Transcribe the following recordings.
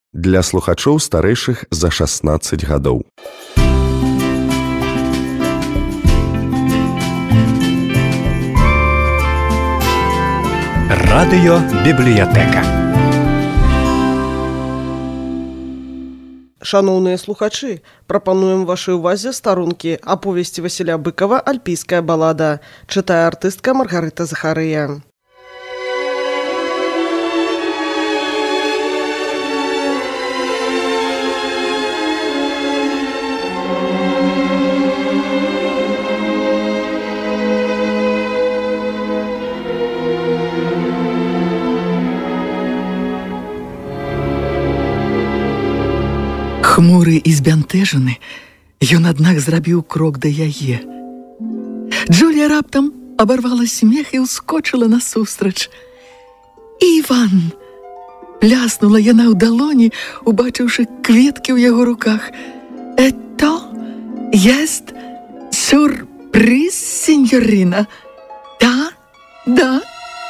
для слухачоў старэйшых за 16 гадоў. Радыёбібліятэка. Шаноўныя слухачы, прапануем вашай увазе старонкі аповесці Васіля Быкава «Альпійская балада». Чытае артыстка Маргарыта Захарыя. Хмуры і збянтэжаны, ён, аднак, зрабіў крок да яе. Джулія раптам абарвала смех і ўскочыла насустрач. «Іван!» – пляснула яна ў далоні, убачыўшы кветкі ў яго руках. «Это есть сюрприз, сеньорина?» «Да, да».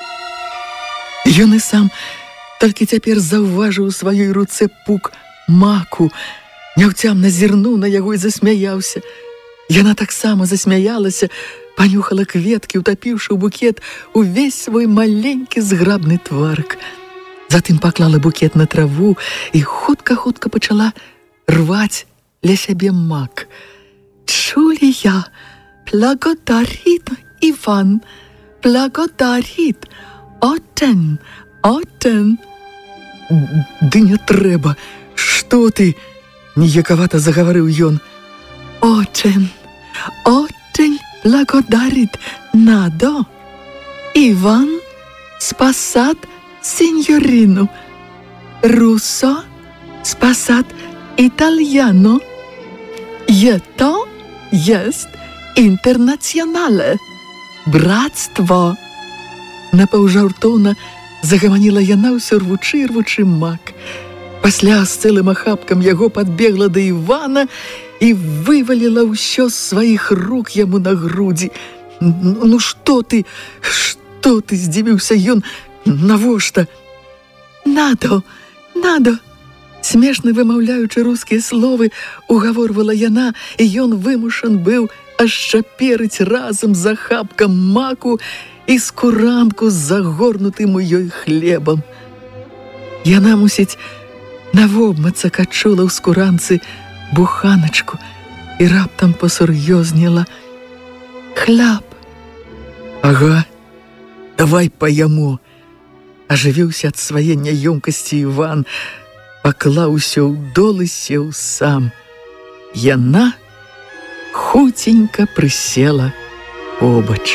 Ён і сам толькі цяпер заўважыў у сваёй руцэ пук маку, няўцямна зірнуў на яго і засмяяўся. Яна таксама засмяялася, панюхала кветкі, утапіўшы ў букет увесь свой маленькі зграбны тварк. Затым паклала букет на траву і хутка-хутка пачала рваць ля сябе мак. «Джулія, благодарит, Иван, благодарит, очень, очень». «Ды не трэба, што ты?» – ніякавата загаварыў ён. «Очень, очень благодарит, надо. Иван спасат сеньорину. Руссо спасат итальяно. Это есть интернационале. Братство». Напаўжартоўна загаманіла яна ўсё рвучы і рвучы мак. Пасля з цэлым ахапкам яго падбегла да Івана і вываліла ўсё з сваіх рук яму на грудзі. «Ну што ты? Што ты?» – здзівіўся ён. «Навошта?» «Надо, надо!» Смешна вымаўляючы рускія словы, угаворвала яна, і ён вымушан быў ашчаперыць разам з ахапкам маку і скуранку з загорнутым у ёй хлебам. Яна, мусіць, навобмацак адчула ў скуранцы буханачку і раптам пасур'ёзніла. «Хляб!» «Ага, давай паяму!» Ажывіўся ад свае няёмкасці Іван, паклаў усё ў дол і сеў сам. Яна хуценька прысела побач.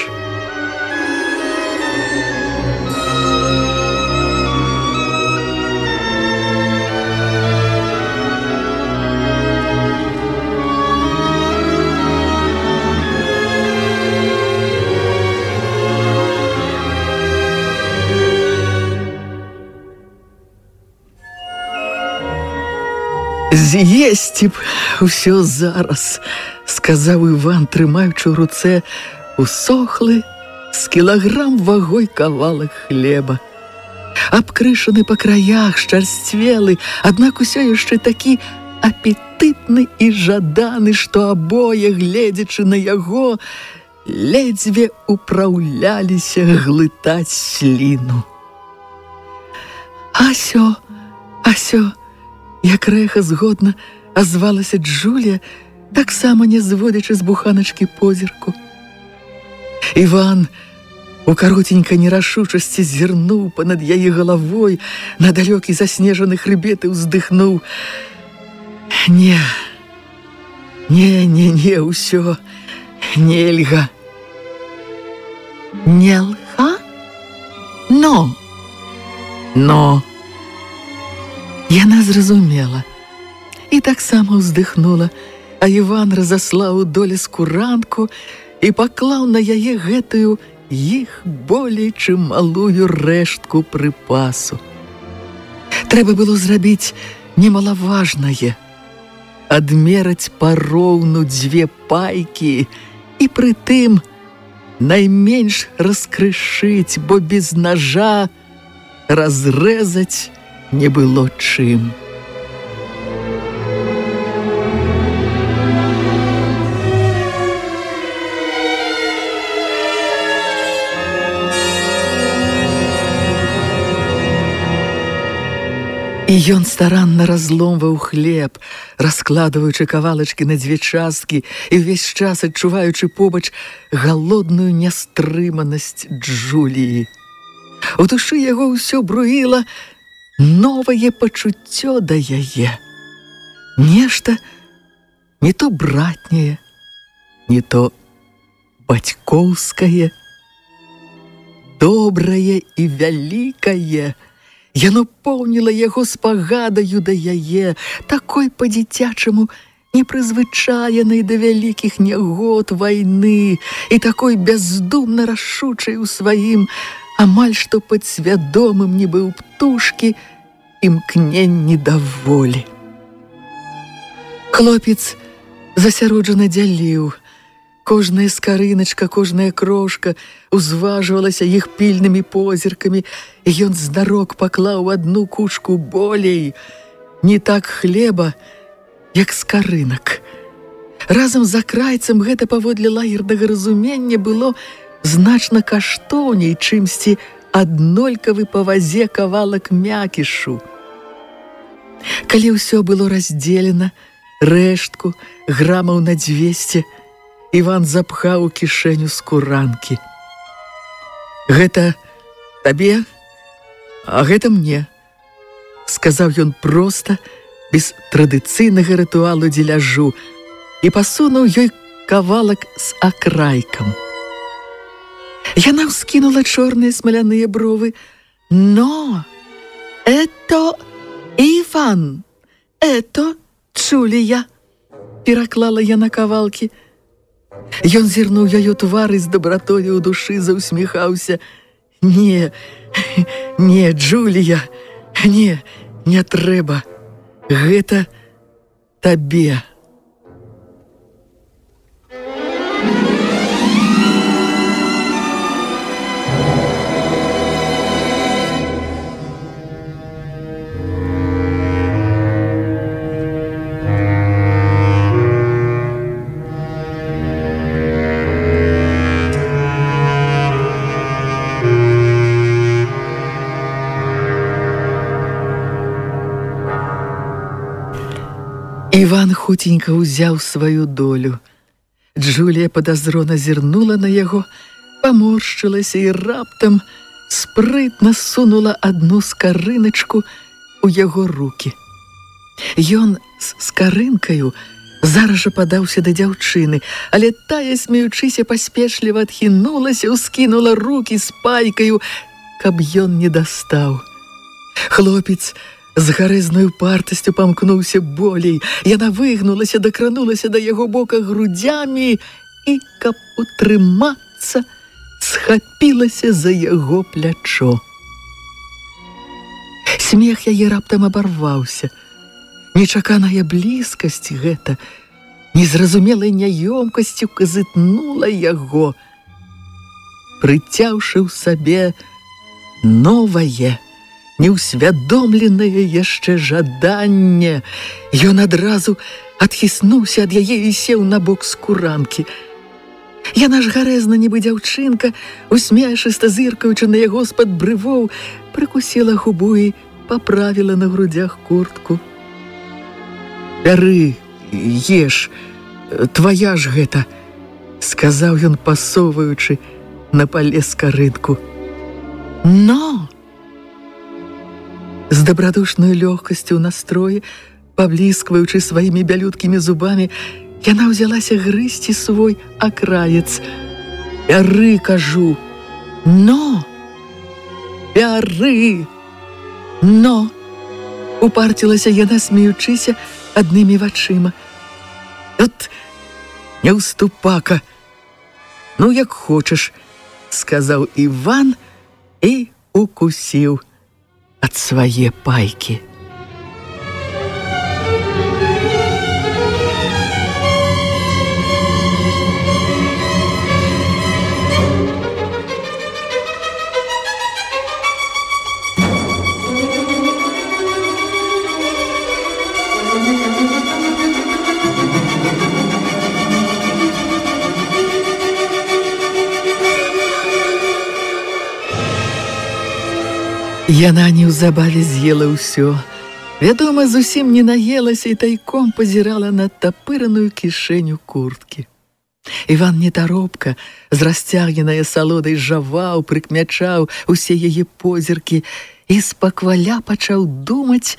«З'есці б усё зараз», – сказаў Іван, трымаючы ў руцэ усохлы з кілаграм вагой кавалак хлеба. Абкрышаны па краях, шчарсцвелы, аднак усё яшчэ такі апетытны і жаданы, што абое, гледзячы на яго, ледзьве упраўляліся глытаць сліну. «Асё, асё!» Як рэха згодна азвалася Джулія, таксама не зводзячы з буханачкі позірку. Іван у каротенькай нерашучасці зірнуў панад яе галавой на далёкі заснежаны хрыбет і ўздыхнуў. «Не, ўсё нельга». «Нельга? Но!» Яна зразумела і таксама ўздыхнула, а Іван разаслаў у доле скуранку і паклаў на яе гэтую іх болей чым малую рэштку прыпасу. Трэба было зрабіць немалаважнае – адмераць пароўну 2 пайкі і прытым найменш раскрышыць, бо без нажа разрэзаць не было чым. І ён старанна разломваў хлеб, раскладваючы кавалачкі на дзве часткі і ўвесь час адчуваючы побач галодную нястрыманасць Джуліі. У душы яго ўсё бруіла новае пачуццё да яе. Нешта не то братняе, не то бацькоўскае, добрае і вялікае. Яно поўніла яго спагадаю да яе, такой па-дзіцячаму непрызвычаянай да вялікіх нягод вайны і такой бяздумна рашучай у сваім, амаль што падсвядомым нібы ў птушкі, імкненні да волі. Хлопец засяроджана дзяліў. Кожная скарыначка, кожная крошка узважвалася іх пільнымі позіркамі, і ён знарок паклаў адну кучку болей, не так хлеба, як скарынак. Разам з акрайцам гэта паводле лагернага разумення было значна каштоўней, чымсьці аднолькавы па вазе кавалак мякішу. Калі ўсё было раздзелена, рэштку грамаў на 200, Іван запхаў у кішэню скуранкі. «Гэта табе, а гэта мне», – сказаў ён проста, без традыцыйнага рытуалу дзеляжу, і пасунуў ёй кавалак з акрайкам. Яна ўскінула чорныя смаляныя бровы. «Но, это Іван, это Джулія», – пераклала яна кавалкі. Ён зірнуў яе твар і з дабратою ў душы заўсміхаўся. «Не, Джулія, не трэба. Гэта табе». Іван хутенька ўзяў сваю долю. Джулія падазрона зірнула на яго, паморшчылася і раптам спрытна сунула адну скарыначку ў яго рукі. Ён з скарынкаю зараз жа падаўся да дзяўчыны, але тая, смеючыся, паспешліва адхінулася, ускінула рукі з пайкаю, каб ён не дастаў. Хлопец з гарэзнаю партасцю памкнуўся болей. Яна выгнулася, дакранулася да яго бока грудзямі і, каб утрымацца, схапілася за яго плячо. Смех яе раптам абарваўся. Нечаканая блізкасць гэта, незразумелай няёмкасцю казытнула яго, прыцяўшы ў сабе новае, неўсвядомленае яшчэ жаданне. Ён адразу адхіснуўся ад яе і сеў на бок скуранкі. Яна ж гарэзна, нібы дзяўчынка, усмяшыста зыркаючы на яго з-пад брывоў, прыкусіла губу і паправіла на грудзях куртку. «Бяры, еш, твая ж гэта», – сказаў ён, пасоўваючы на пале скарынку. «Но!» З дабрадушнай лёгкасцю ў настроі, пабліскваючы сваімі бялюткімі зубамі, яна ўзялася грызці свой акраец. «Бяры, кажу! Но! Бяры! Но!» Упарцілася яна, смеючыся аднымі вачыма. «От няўступака! Ну, як хочаш», – сказаў Іван і укусіў ад свае пайкі. Яна неўзабаве з'ела ўсё, Вядома, зусім не наелася і тайком пазірала на тапыраную кішэню курткі. Іван нетаропка, з расцягненай асалодай жаваў, прыкмячаў усе яе позіркі і спакваля пачаў думаць,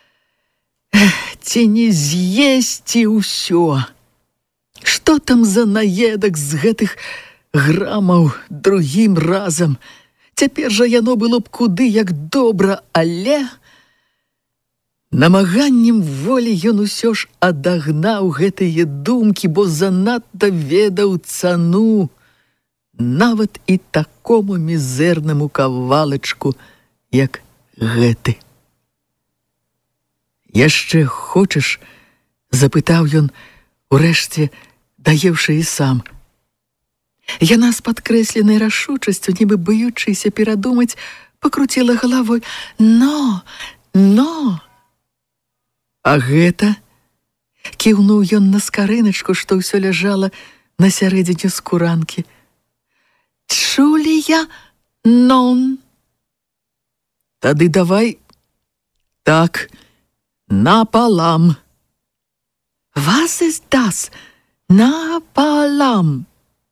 ці не з'есці ўсё. Што там за наедак з гэтых грамаў другім разам? Цяпер жа яно было б куды як добра, але намаганнем волі ён усё ж адагнаў гэтыя думкі, бо занадта ведаў цану нават і такому мізэрнаму кавалачку, як гэты. «Яшчэ хочаш?» – запытаў ён, урэшце даеўшы і сам. Яна з падкрэсленай рашучасцю, нібы баючыся перадумаць, пакруціла галавой. «Но! А гэта?» – кіўнуў ён на скарыначку, што ўсё ляжала на сярэдзіне скуранкі. «Чулія нон!» «Тады давай так, напалам!» «Was ist das? Напалам!»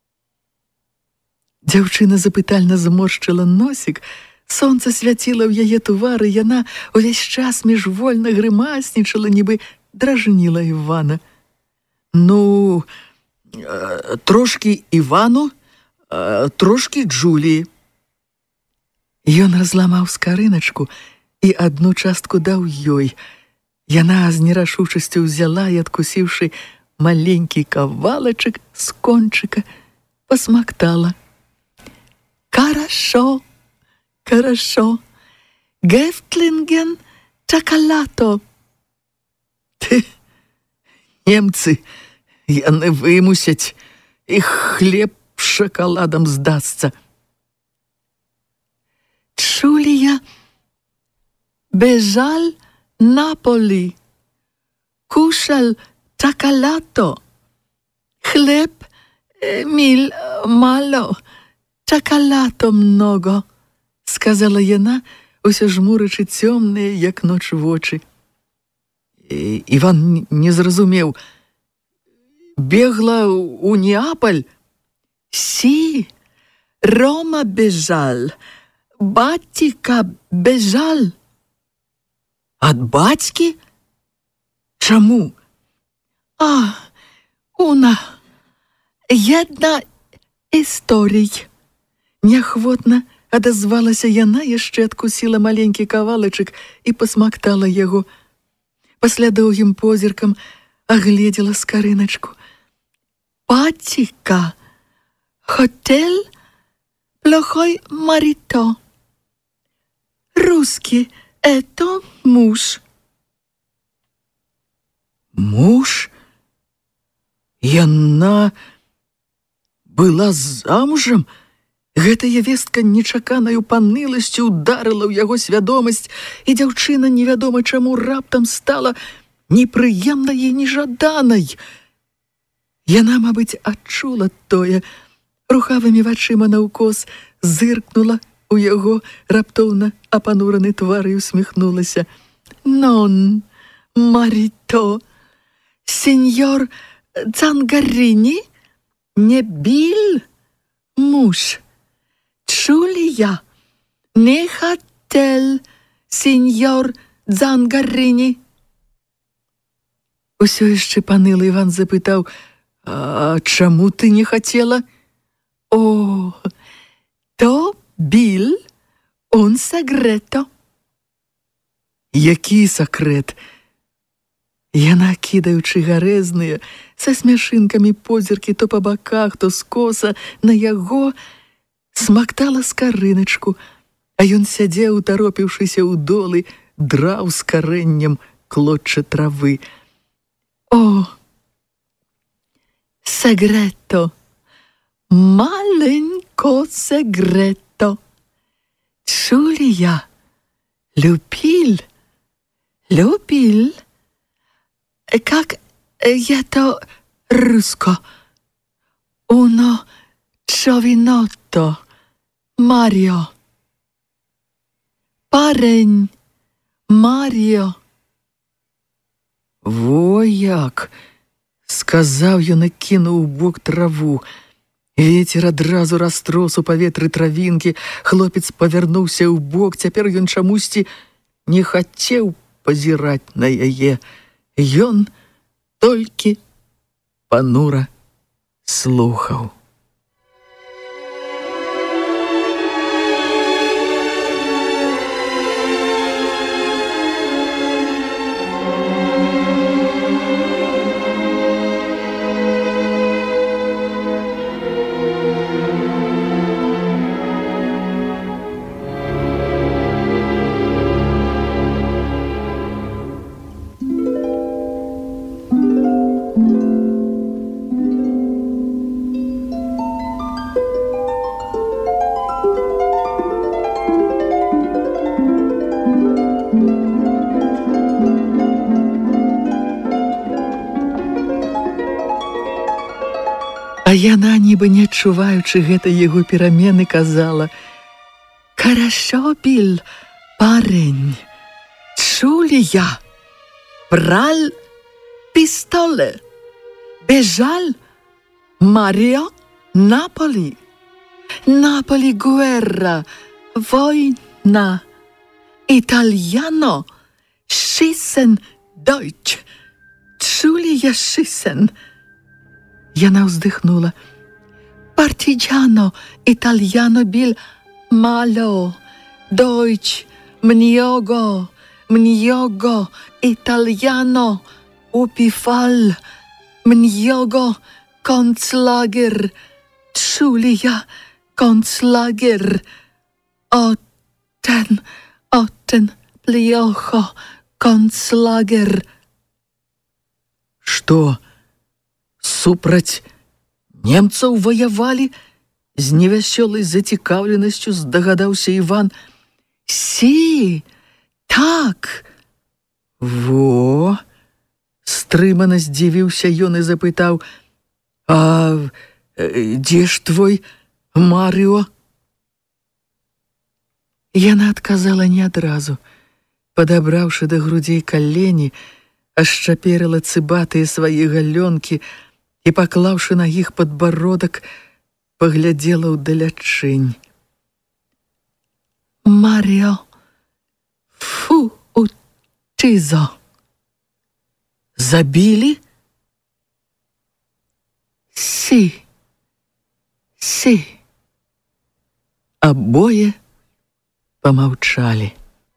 Дзяўчына запытальна зморшчыла носік, сонца свяціла ў яе твары, яна увесь час міжвольна грымаснічала, нібы дражніла Івана. «Ну, трошкі Івану, трошкі Джуліі». Ён разламаў скарыначку і адну частку даў ёй. Яна з нерашучасцю ўзяла і, адкусіўшы маленькі кавалачак з кончыка, пасмактала. «Хорошо, хорошо, Гефтлинген чакалато». «Ты, немцы, яны вымусяць, і хлеб шакаладам здасца». «Чулія бежал Наполи, кушал чакалато, хлеб мил мало, чакалато много», – сказала яна, усё жмурачы цёмныя, як ноч, вочы. Іван не зразумеў. «Бегла у Неаполь?» «Сі, Рома бежал, батька бежал». «Ад бацькі? Чаму?» «Уна, една історій». Неахвотна адазвалася яна, яшчэ адкусіла маленькі кавалачак і пасмактала яго. Пасля доўгім позіркам агледзела скарыначку. «Батька, хотел плохой марито. Русский, это муж». «Муж? Яна была замужам?» Гэтая вестка нечаканаю паныласцю ударыла ў яго свядомасць, і дзяўчына невядома чаму раптам стала непрыемнай і нежаданай. Яна, мабыць, адчула тое, рухавымі вачыма наўкос зыркнула у яго раптоўна апанураны твар і усміхнулася. «Нон, марито, сеньор Дзангарини не бил муж. Чулія не хотел сеньор Дзангарини». Усё яшчэ панылы Іван запытаў: «А чаму ты не хацела?» «О, то бил он секрето». «Які сакрэт?» Яна, кідаючы гарэзныя, са смяшынкамі позіркі то па баках, то скоса на яго, смактала скарыначку, а ён сядзеў, таропіўшыся ў долы, драў з карэннем клочча травы. «О, сегрето, маленько сегрето. Чулія любил, как это руско. Uno giovinotto, Mario. Парень, Марио, Во як! Сказаў ён і кінуў у бок траву. Вецер адразу растрос у паветры травінкі. Хлопец павярнуўся ў бок. Цяпер ён чамусьці не хацеў пазіраць на яе. Ён толькі панура слухаў. А яна, нібы не адчуваючы гэтай яго перамены, казала: «Хорошо бил парень. Чули я? Брал пистоле. Бежал Марио Наполи. Наполи guerra, война. Итальяно schießen Deutsch. Чули я schießen?» Яна ўздыхнула. «Партиджано, итальяно бил мало. Дойч, мнього, итальяно упифал. Мнього концлагер. Чули я концлагер. Оттен, плохо, концлагер». «Што? Супраць немцаў ваявалі?» З невясёлай зацікаўленасцю здагадаўся Іван. «Сі, так!» «Во!» Стрымана здзівіўся ён і запытаў: «А дзе ж твой Марыо?» Яна адказала не адразу. Падабраўшы да грудзей калені, ашчаперыла цыбатыя свае галёнкі і, паклаўшы на іх падбародак, паглядзела ўдалячынь. «Марыо, фу, учызо! Забілі?» «Сі. Абое памаўчалі.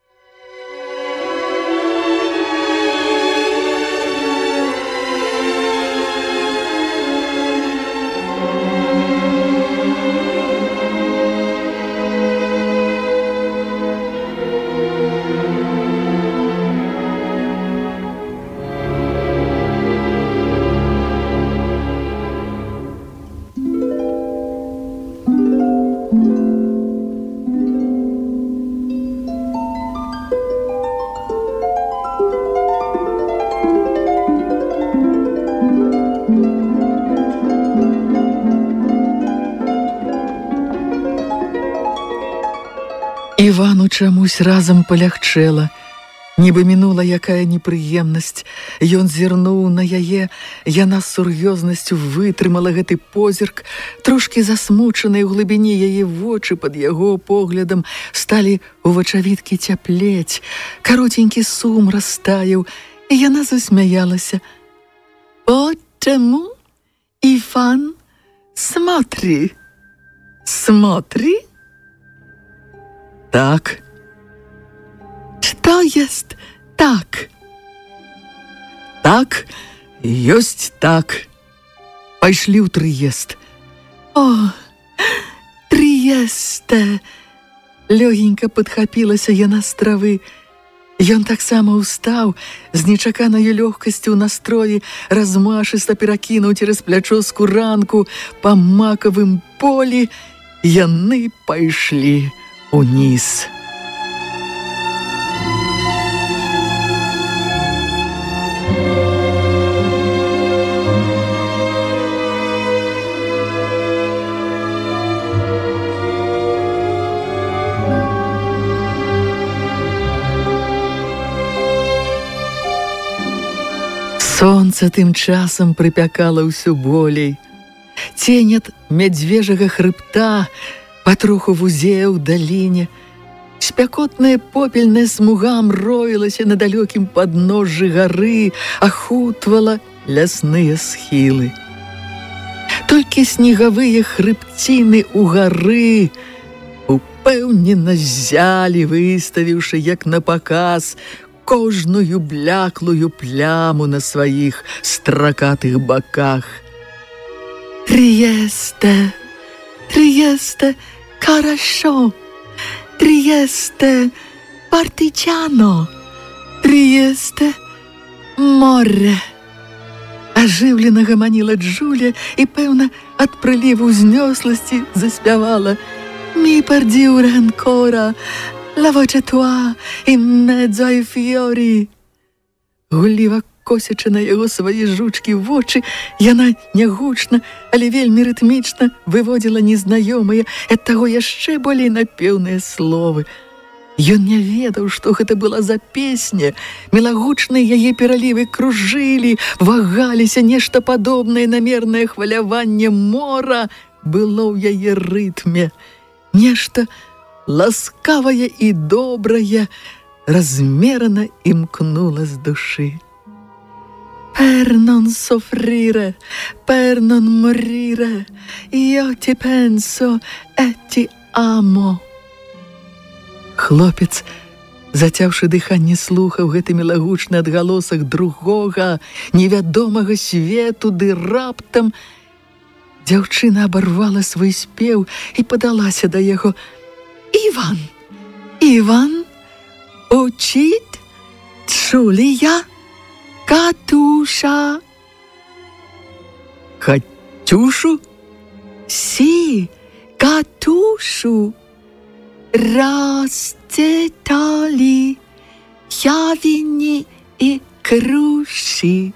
Івану чамусь разам палягчэла. Нібы мінула якая непрыемнасць. Ён зірнуў на яе, яна з сур'ёзнасцю вытрымала гэты позірк. Трошкі засмучаныя ў глыбіні яе вочы пад яго поглядам сталі увачавіткі цяплець. Каротенькі сум растаяў, і яна засмяялася. «Почему, Иван, смотри, смотри?» «Так». «Что есть так?» «Так, ёсць так. Пайшлі ў Трыест». «О, Трыесте!» Лёгенька падхапілася яна з травы. Ён таксама ўстаў, з нечаканаю лёгкасцю ў настроі, размашыста перакінуў цераз плячо скуранку па макавым полі. Яны пайшлі уніз. Сонца тым часам прыпякала ўсё болей. Цень ад мядзвежага хрыбта патроху вузеў даліне. Спякотная попельная смуга мроілася на далёкім падножжы гары, ахутвала лясныя схілы. Толькі снегавыя хрыбціны ў гары упэўнена ззялі, выставіўшы як на паказ кожную бляклую пляму на сваіх стракатых баках. Триесте, Триесте, хорошо, Триесте, партичано, Триесте, море. Ажыўлена гаманіла Джуля і, пэўна, ад прыліву знёсласці заспявала «Mi per Dio ancora, la voce tua in mezzo ai fiori». Гулліва косячы на яго свае жучкі вочы, яна нягучна, але вельмі рытмічна выводзіла незнаёмыя, ад таго яшчэ болей напеўныя словы. Ён не ведаў, што гэта была за песня. Мілагучныя яе пералівы кружылі, вагаліся, нешта падобнае на мернае хваляванне мора было ў яе рытме. Нешта ласкавае і добрае размерана імкнула з душы. Per non soffrire, per non morire, io ti penso e ti amo. Хлопец, зацяўшы дыханне, слухаў гэты мілагучны адгалосак другога, невядомага свету, ды раптам дзяўчына абарвала свой спеў і падалася да яго. Іван, Іван, учить Джулія, Катюша. Катюшу? Си, Катюшу. Расцветали явини и круши,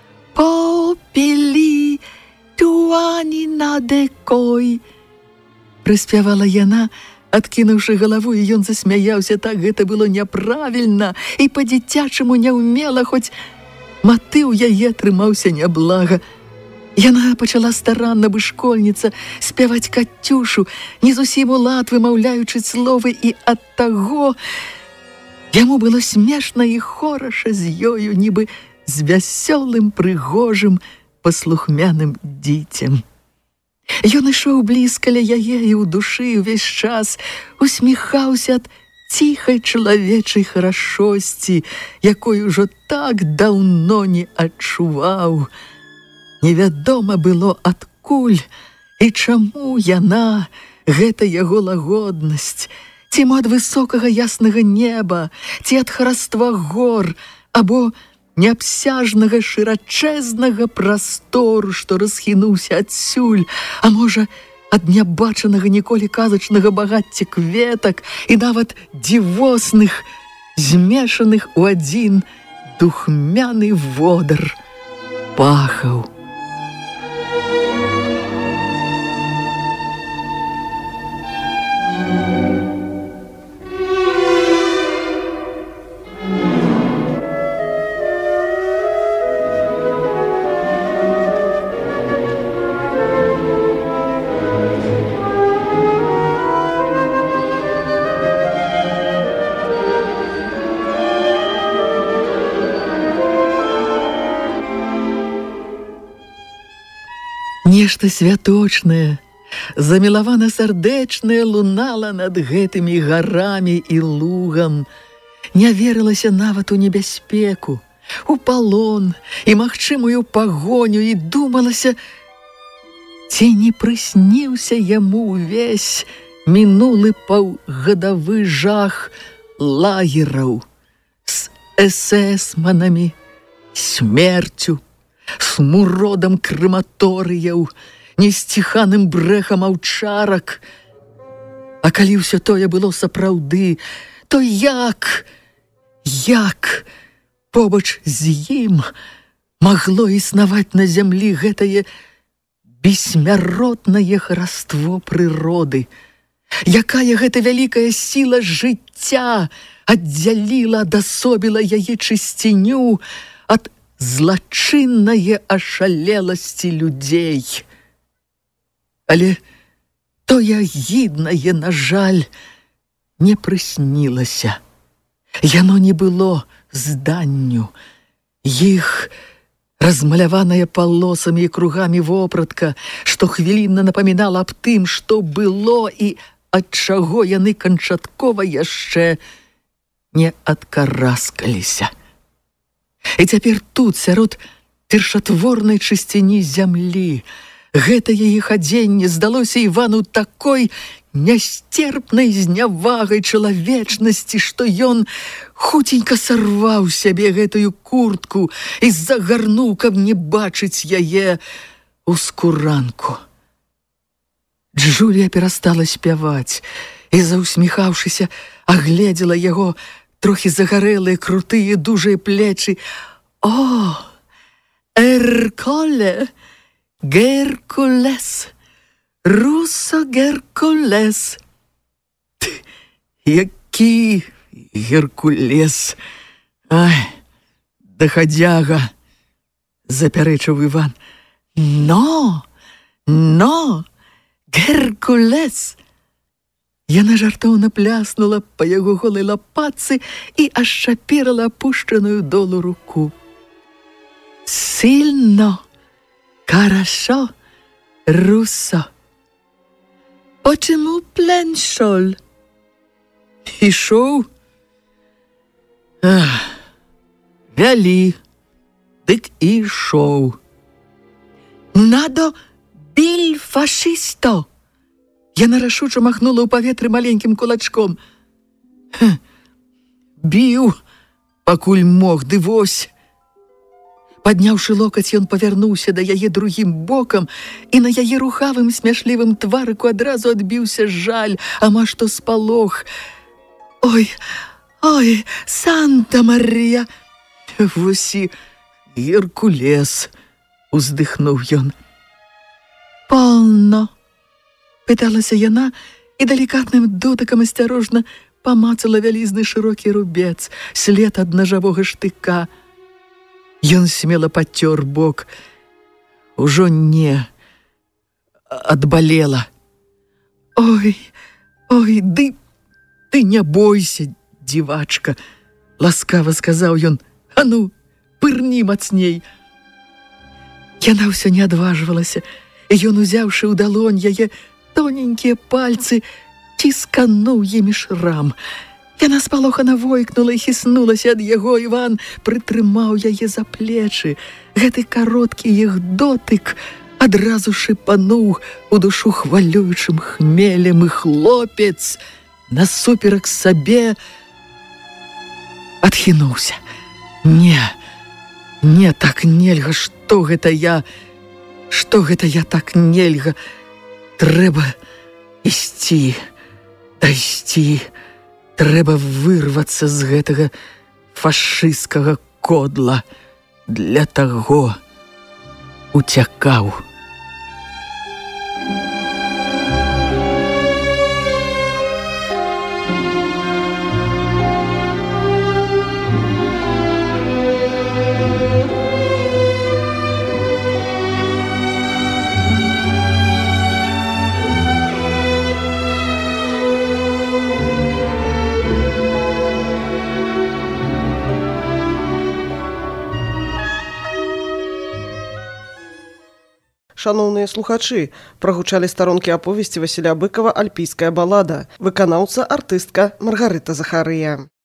попели туані над рекой. Праспявала яна, адкінуўшы галаву, і ён засмяяўся так, гэта было няправільна і па-дзіцячаму няўмела, хоць матыў яе атрымаўся няблага. Яна пачала старанна бы школьніца спяваць Катюшу, не зусім улад вымаўляючы словы, і ад таго яму было смешна і хораша з ёю, нібы з вясёлым, прыгожым, паслухмяным дзіцем. Ён ішоў блізка ля яе і ў душы ўвесь час усміхаўся ад ціхай чалавечай харашосці, якой ужо так даўно не адчуваў. Невядома было, адкуль і чаму яна, гэта яго лагоднасць, ці ад высокага яснага неба, ці ад хараства гор, або неабсяжнага шырачэзнага прастору, што расхінуўся адсюль, а можа, ад нябачанага ніколі казачнага багацця кветак і нават дзівосных, змешаных у адзін духмяны водар пахаў. Нешта святочнае, замілавана-сардэчнае лунала над гэтымі гарамі і лугам. Не верылася нават у небяспеку, у палон і магчымую пагоню, і думалася, ці не прысніўся яму ўвесь мінулы паўгадавы жах лагераў з эсэсманамі, смерцю, смуродам крэматорыяў, несціханым брэхам аўчарак. А калі ўсё тое было сапраўды, то як побач з ім магло існаваць на зямлі гэтае бессмяротнае хараство прыроды? Якая гэта вялікая сіла жыцця аддзяліла, адасобіла яе чысціню ад злачыннае ашалеласці людзей. Але тое агіднае, на жаль, не прыснілася. Яно не было зданню. Іх размаляваная палосамі і кругамі вопратка, што хвілінна напамінала аб тым, што было і ад чаго яны канчаткова яшчэ не адкараскаліся. І цяпер тут, сярод першатворнай чысціні зямлі, гэтае іх адзенне здалося Івану такой нястерпнай знявагай чалавечнасці, што ён хуценька сарваў сябе гэтую куртку і загарнуў, каб не бачыць яе у скуранку. Джулія перастала спяваць і, заўсміхаўшыся, агледзела яго трохі загарэлыя, крутыя, дужыя плечы. «О, Эрколе, Геркулес, Руссо Геркулес». «Які Геркулес? Ай, дахадзяга», – запярэчыў Іван. «Но, Геркулес». Яна жартоўна пляснула па яго голай лапатцы і ашчаперала апушчаную долу руку. «Сильно, хорошо, Руссо. Почему плен шел?» «Ішоў? Вялі, дык і ішоў». «Надо биль фашисто!» Яна рашуча махнула ў паветры маленькім кулачком. «Біў, пакуль мог, ды вось». Падняўшы локаць, ён павярнуўся да яе другім бокам, і на яе рухавым смяшлівым тварыку адразу адбіўся жаль, ама што спалох. «Ой, Санта-Марія!» «Вось і Геркулес!» – уздыхнуў ён. «Полно!» – пыталася яна і далікатным дотыкам асцярожна памацала вялізны шырокі рубец, след ад нажавога штыка. Ён смела пацёр бок. Ужо не адбалела. «Ой, ты не бойся, дзівачка!» – ласкава сказаў ён. «А ну, пырні мацней!» Яна ўсё не адважвалася, і ён, узяўшы ў далонь яе тоненькія пальцы, ціскануў імі шрам. Яна спалохана войкнула і хіснулася ад яго. Іван прытрымаў яе за плечы. Гэты кароткі іх дотык адразу шыпануў у душу хвалюючым хмелем, і хлопец насуперак сабе адхінуўся. Не, так нельга, што гэта я так нельга. Трэба ісці, дайсці, трэба вырвацца з гэтага фашысцкага кодла. Для таго уцякаў». Шаноўныя слухачы, прагучалі старонкі аповесці Васіля Быкава «Альпійская балада», выканаўца артыстка Маргарыта Захарыя.